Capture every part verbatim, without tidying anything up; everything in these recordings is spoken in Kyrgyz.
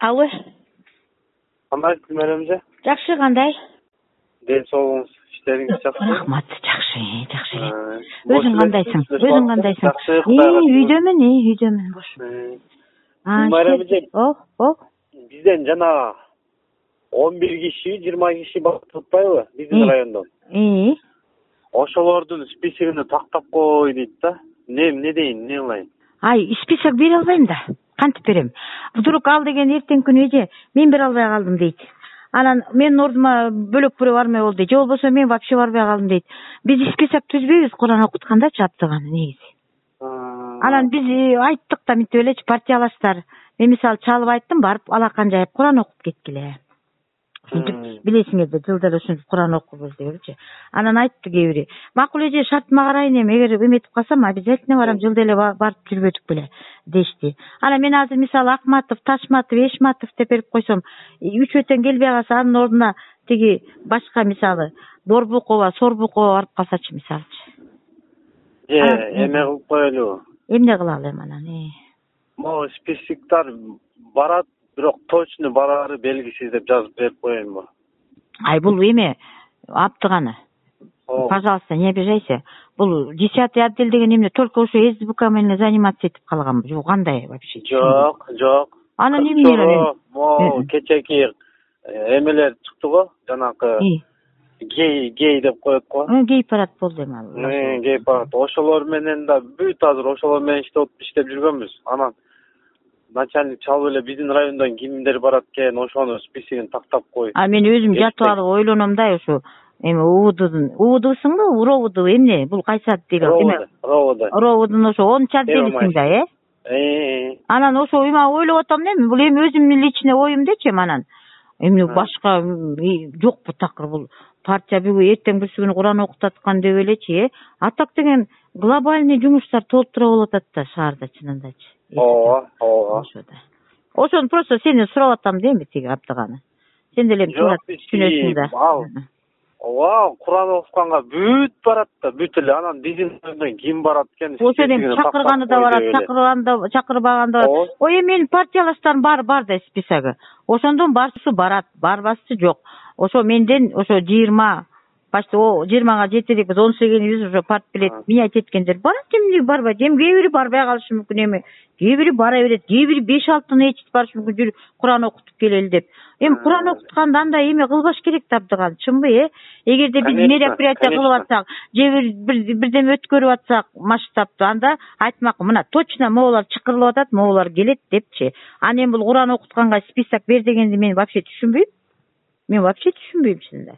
Алло. Кандайсыз мэрэмже? Жакшы, кандай? Ден соолугуңуз, иштериңиз жакшы? Рахмат, жакшы, жакшы. Өзүң кандайсың? Өзүң кандайсың? Жакшы, Кудайга шүгүр. Үйдөмүн, үйдөмүн, бош. Мэрэмже, О, о. бизден жана он бир киши, жыйырма киши барып атпайбы биздин райондон? Ии. Ошолордун списигине тактап кой дейт да. Не, эмне дейин, эмне кылайын? Ай, список бере албайм да. Кантип берем? Вдруг ал деген эртең күнү эже мен бере албай калдым дейт. Анан менин ордума бөлөк бирөө бармай болду дейт. Же болбосо мен вообще барбай калдым дейт. Биз список түзбөйбүз Куран окуткандачы аптыганы негизи. Анан биз айттык да мынтип элечи партиялаштар. Мен мисалы чалып айттым, барып алакан жайып Куран окуп кеткиле. Билесиңерде жылда эле ушинтип Куран окуйбуз дегичи. Анан айтты кээ бири. Макул эже шартыма карайын эми, эгер эметип калсам обязательно барам, жылда эле барып жүрбөдүк беле дешти. Анан мен азыр мисалы Акматов, Ташматов, Эшматов деп берип койсом, үчөө тең келбей калса анын ордуна тиги башка мисалы Дорбукова, Сорбукова барып калсачы мисалычы. Же, эме кылып коелу. Эмне кылалы эми анан? Могу списоктор барат, бирок точно бараары белгисиз деп жазып берип коеюнбу? Ай, бул эме аптыганы. Пожалуйста, не обижайся. Бул десятый отдел деген эмне? Только ошо СДБК менен заниматься этип калганбы? Жок, кандай вообще? Жок, жок. Анан эмне? Могу кечеки эмелер чыкты го, жанакы гей, гей деп коет го. Гей парад болду эми ал. Гей парад. Ошолор менен да бүт азыр ошолор менен иштеп иштеп жүргөнбүз. Анан начальник чалып эле биздин райондон кимдер барат экен, ошонун списигин тактап кой. А мен өзүм жатып алып ойлоном да, ошо эми УВДдун, УВДсыңбы, УРОВД эмне? Бул кайсы отдел? РОВД. РОВДдун ошо онунчу отделисиң да, э? Э. Анан ошо эми ойлоп атам эми, бул эми өзүмдүн личный оюмдечи анан. Эмне башка жокпу такыр бул партия бүгүн эртең бүрсүгүнү Куран окутаткан деп элечи, э? А так деген глобальный жумуштар толтура болуп атат да шаарда чынындачы. Ооба, ооба. Ошода. Ошону просто сенден сурап атам да эми тиги аптыганы. Сен деле туура түшүнөсүң да. Ооба, Куран окутканга бүт барат да, бүт эле. Анан биздин райондон ким барат экен? Ошо эми чакырганы да барат, чакырганда, чакырбаганда барат. Ой, эми менин партиялаштарым бар, бар да списогу. Ошондон барсысы барат, барбасы жок. Ошо менден ошо жыйырма, почти о жыйырмага жетеликпиз, он сегизибиз ошо партбилет менять эткендер барат, эмне барбайт. Эми кээ бири барбай калышы мүмкүн эми. Кээ бири бара берет, кээ бири беш алтыны ичип барышы мүмкүн, жүр Куран окутуп келели деп. Эми Куран окутканда андай эме кылбаш керек да Абдыган, чынбы, э? Эгерде биз мероприятие кылып атсак, же бир бирдеме өткөрүп атсак масштабты, анда айтмак, мына точно могулар чакырылып атат, могулар келет депчи. Ана эми бул Куран окутканга список бер дегенди мен вообще түшүнбөйм. Мен вообще түшүнбөйм чынында.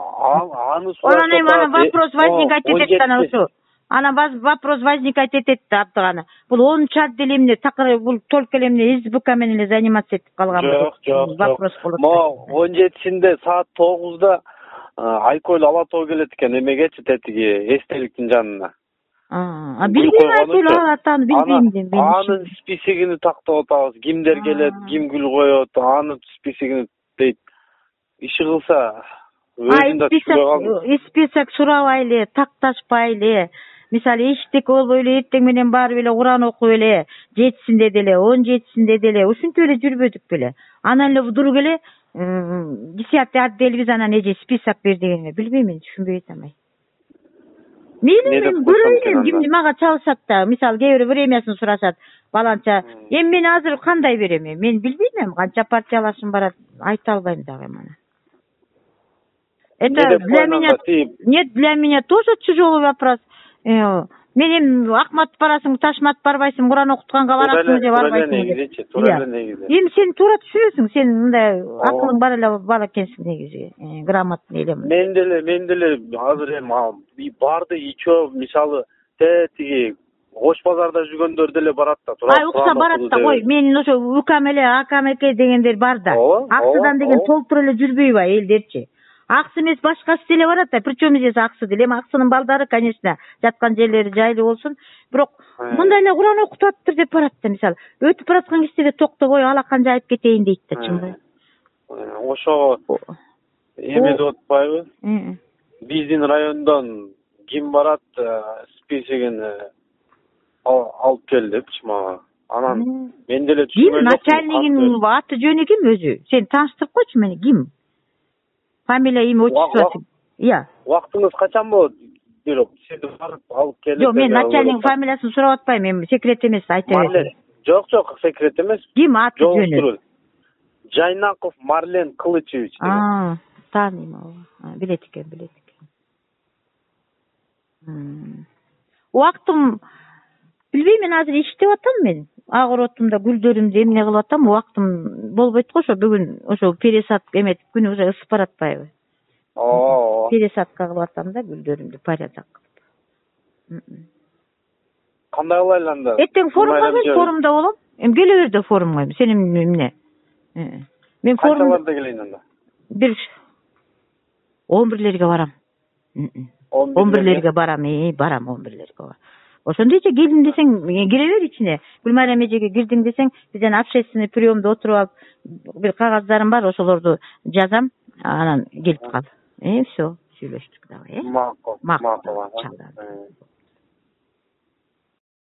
Аны Анан эми анан вопрос возникать этет да ошо. Анан вопрос возникать этет да Абдыганы. Бул онунчу отдел эмне такыр, бул только эле эмне СДБК менен эле заниматься этип калганбы? Жок, жок, вопрос болот. Мо он жетисинде саат тогузда Айкөл Ала Тоо келет экен эмегечи тетиги эстеликтин жанына. А, билбейм Айкөл Ала Тааны, билбейм да мен. Анын списигини тактап атабыз, кимдер келет, ким гүл коет, анын списигини дейт. Иши кылса өзүн да түшүнбөй калдым. Список сурабайлы, такташпайлы. Мисалы эчтек болбой эле эртең менен барып эле Куран окуп эле, жетисинде деле, он жетисинде деле ушинтип эле жүрбөдүк беле. Анан эле вдруг эле десятый отделбиз анан эже список бер дегенге билбейм, мен түшүнбөй атам. Мени мен көрөйүн, кимди мага чалышат да, мисалы кээ бир времясын сурашат, баланча. Эми мен азыр кандай берем? Мен билбейм эми канча партиялашым барат, айта албайм дагы мана. Это для меня, нет, для меня тоже тяжелый вопрос. Мен эми Акмат барасың, Ташмат барбайсың, Куран окутканга барасың же барбайсың? Туура эле негизи. Эми сен туура түшүнөсүң, сен мындай акылың бар эле бар экенсиң негизи, грамотный эле. Мен деле, мен деле азыр эми барды ичөө мисалы тетиги Ош базарда жүргөндөр деле барат да, туура. Ай, укса барат да, кой, менин ошо УКМ эле, АКМК дегендер бар да. Аксыдан деген толтура эле жүрбөйбү элдерчи? Аксы эмес башкасы деле барат да, причем здесь аксы деле. Эми аксынын балдары, конечно, жаткан жерлери жайлуу болсун, бирок мындай эле Куран окутуп атыптыр деп барат да, мисалы. Өтүп бараткан кишиде токтобой алакан жайып кетейин дейт да, чынбы. Ошо эме деп атпайбы? Биздин райондон ким барат, списигин алып кел депчи мага. Анан Hmm. мен деле Ким түшүнбөй начальнигин аты жөнү ким өзү? Сен тааныштырып койчу мени, ким? Фамилия, имя, отчествосы. Иә. Убактыңыз качан болот? Бирок сизди барып алып келип. Жок, мен начальниктин фамилиясын сурап атпайм, мен секрет эмес, айта берем. Жок, жок, секрет эмес. Ким аты жөнү? Жайнаков Марлен Кылычевич деген. А, тааныйм ага. Билет экен, билет экен. Убактым билбейм, мен азыр иштеп атам мен. Агоротумда гүлдөрүмдү эмне кылып атам, убактым болбойт го, ошо бүгүн ошо пересадка эметип күнү уже ысып баратпайбы? Оооо. Пересадка кылып атам да гүлдөрүмдү порядок кылып. Кандай кылайлы анда? Эртең форумга кел, форумда болом. Эми келе бер да форумга, сенин эмне? Мен форум Качаларда келейин анда? Бир он бирлерге барам. он бирлерге барам, э, барам он бирлерге барам. Ошондойчо келдим десең, кире бер ичине. Гүлмайра эжеге кирдиң десең, бизден общественный приемда отуруп алып, бир кагаздарым бар, ошолорду жазам, анан келип кал. Э, всё, сүйлөштүк дагы, э. Макул, макул.